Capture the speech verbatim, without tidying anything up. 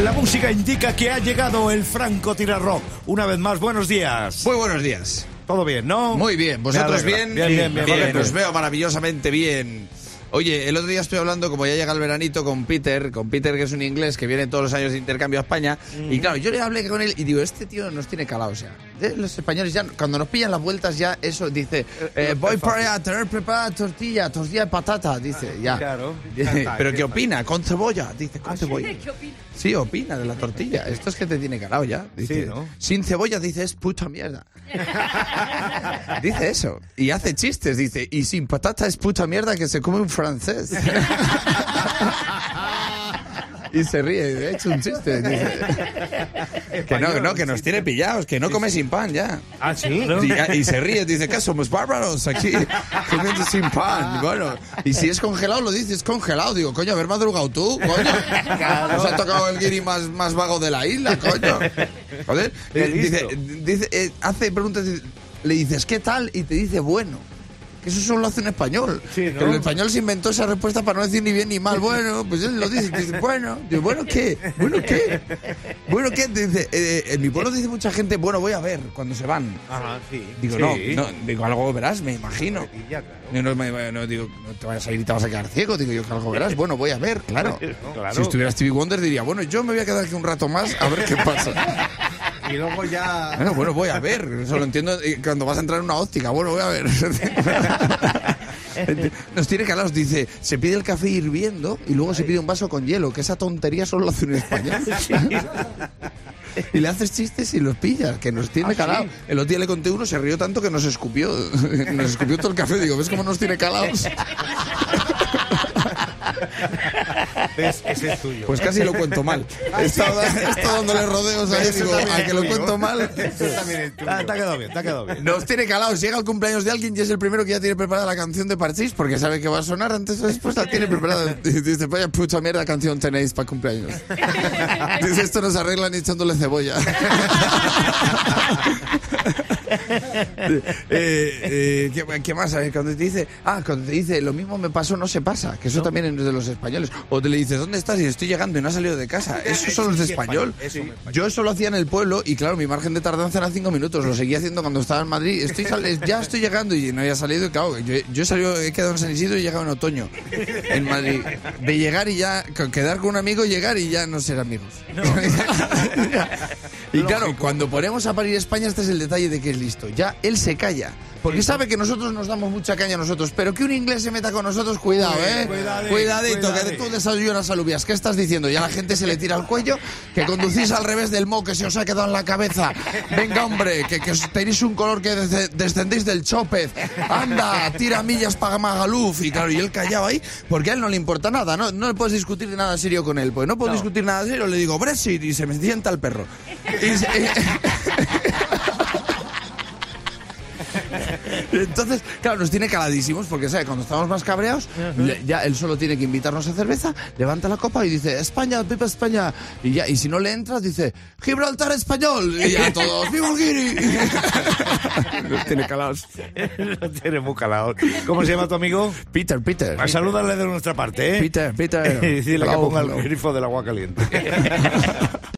La música indica que ha llegado el francotirador. Una vez más, buenos días. Muy buenos días. Todo bien, ¿no? Muy bien. ¿Vosotros bien? Bien, bien, bien. bien, bien. Os veo maravillosamente bien. Oye, el otro día estoy hablando, como ya llega el veranito, con Peter, con Peter, que es un inglés que viene todos los años de intercambio a España. Mm. Y claro, yo le hablé con él y digo, este tío nos tiene calados ya. Los españoles ya, cuando nos pillan las vueltas ya, eso dice, eh, voy para a tener preparada tortilla, tortilla de patata, dice, ya. Claro. Pero ¿qué opina? Con cebolla, dice, con ¿Ah, cebolla. sí? ¿Qué opina? Sí, opina de la tortilla. Esto es que te tiene calado ya. Dice, sí, ¿no? Sin cebolla, dice, es puta mierda. Dice eso. Y hace chistes, dice, y sin patata es puta mierda que se come un francés. Y se ríe, de hecho un chiste. Dice, que no, no, que nos tiene pillados, que no come sin pan ya. Ah, sí. ¿No? Y, y se ríe, dice que somos bárbaros aquí comiendo sin pan. Bueno, y si es congelado lo dices congelado. Digo, coño, haber madrugado tú, coño. Nos ha tocado el guiri más, más vago de la isla, coño. Joder, eh, dice, dice eh, hace preguntas, le dices ¿qué tal? Y te dice bueno. Que eso solo lo hace un español. Sí, ¿no? Pero el español se inventó esa respuesta para no decir ni bien ni mal. Bueno, pues él lo dice, dice bueno. Digo, ¿bueno qué? ¿Bueno qué? ¿Bueno qué? Dice, eh, en mi pueblo dice mucha gente, bueno, voy a ver cuando se van. Ajá, sí. Digo, sí. no, no, digo, algo verás, me imagino. Ya, claro. No, no, no, no, digo, no te vayas a ir y te vas a quedar ciego. Digo yo que algo verás. Bueno, voy a ver, claro. Claro. Si estuviera Stevie Wonder diría, bueno, yo me voy a quedar aquí un rato más a ver qué pasa. Y luego ya... Bueno, bueno, voy a ver. Eso lo entiendo cuando vas a entrar en una óptica. Bueno, voy a ver. Nos tiene calados, dice, se pide el café hirviendo y luego se pide un vaso con hielo, que esa tontería solo lo hace un español. Sí. Y le haces chistes y los pillas, que nos tiene ¿Ah, calados. sí? El otro día le conté uno, se rió tanto que nos escupió. Nos escupió todo el café. Digo, ¿ves cómo nos tiene calados? ¿Ves? Ese es tuyo. Pues casi lo cuento mal. He estado, he estado dándole rodeos ahí, digo, a que lo cuento mal. Eso también es tuyo. Te ha quedado bien, te ha quedado bien. Nos tiene calados. Llega el cumpleaños de alguien y es el primero que ya tiene preparada la canción de Parchís porque sabe que va a sonar antes o después. La tiene preparada. Dice, vaya pucha mierda canción tenéis para cumpleaños. Dice, esto nos arreglan echándole cebolla. eh, eh, ¿qué, ¿Qué más? A ver, cuando te dice, ah, cuando te dice lo mismo me pasó, no se pasa, que eso ¿no? También es de los españoles. O te le dices, ¿dónde estás? Y estoy llegando y no has salido de casa. Eso son los de español. Yo eso lo hacía en el pueblo y claro, mi margen de tardanza era cinco minutos. Lo seguía haciendo cuando estaba en Madrid. Estoy sal- ya estoy llegando y no había salido. Y claro, yo, yo he salido, he quedado en San Isidro y he llegado en otoño en Madrid. De llegar y ya, quedar con un amigo, llegar y ya no ser amigos. No. Y claro, cuando ponemos a parir España, este es el detalle de que es listo. Ya él se calla. Porque sabe que nosotros nos damos mucha caña a nosotros, pero que un inglés se meta con nosotros, cuidado, ¿eh? Cuidadito, Cuidadito cuidadito. Que tú desayunas alubias. ¿Qué estás diciendo? Ya la gente se le tira al cuello, que conducís al revés del mo, que se os ha quedado en la cabeza. Venga, hombre, que, que tenéis un color que des- descendéis del Chópez. Anda, tira millas para Magaluf. Y claro, y él callado ahí, porque a él no le importa nada, ¿no? No le puedes discutir nada serio con él, pues no puedo no. discutir nada serio, le digo, Brexit, y se me sienta el perro. Y se, entonces, claro, nos tiene caladísimos porque, ¿sabes? Cuando estamos más cabreados, uh-huh. le, ya él solo tiene que invitarnos a cerveza, levanta la copa y dice, España, viva España. Y ya, y si no le entras, dice, Gibraltar español. Y ya todos, ¡viva el guiri! Nos tiene calados. Nos tiene muy calados. ¿Cómo se llama tu amigo? Peter, Peter. A saludarle de nuestra parte, ¿eh? Peter, Peter. Y decirle hello, que ponga hello. el grifo del agua caliente.